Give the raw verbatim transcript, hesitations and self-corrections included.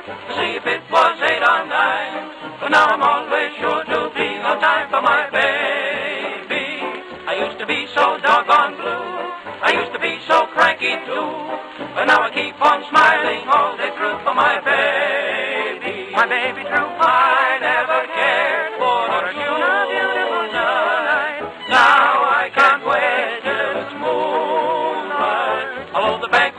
to see if it was eight or nine. But now I'm always sure to be no time for my baby. I used to be so doggone blue, I used to be so cranky too, but now I keep on smiling all day through for my baby. My baby true, I never cared for her beautiful night. Now I can't wait till it's moonlight. Although the bank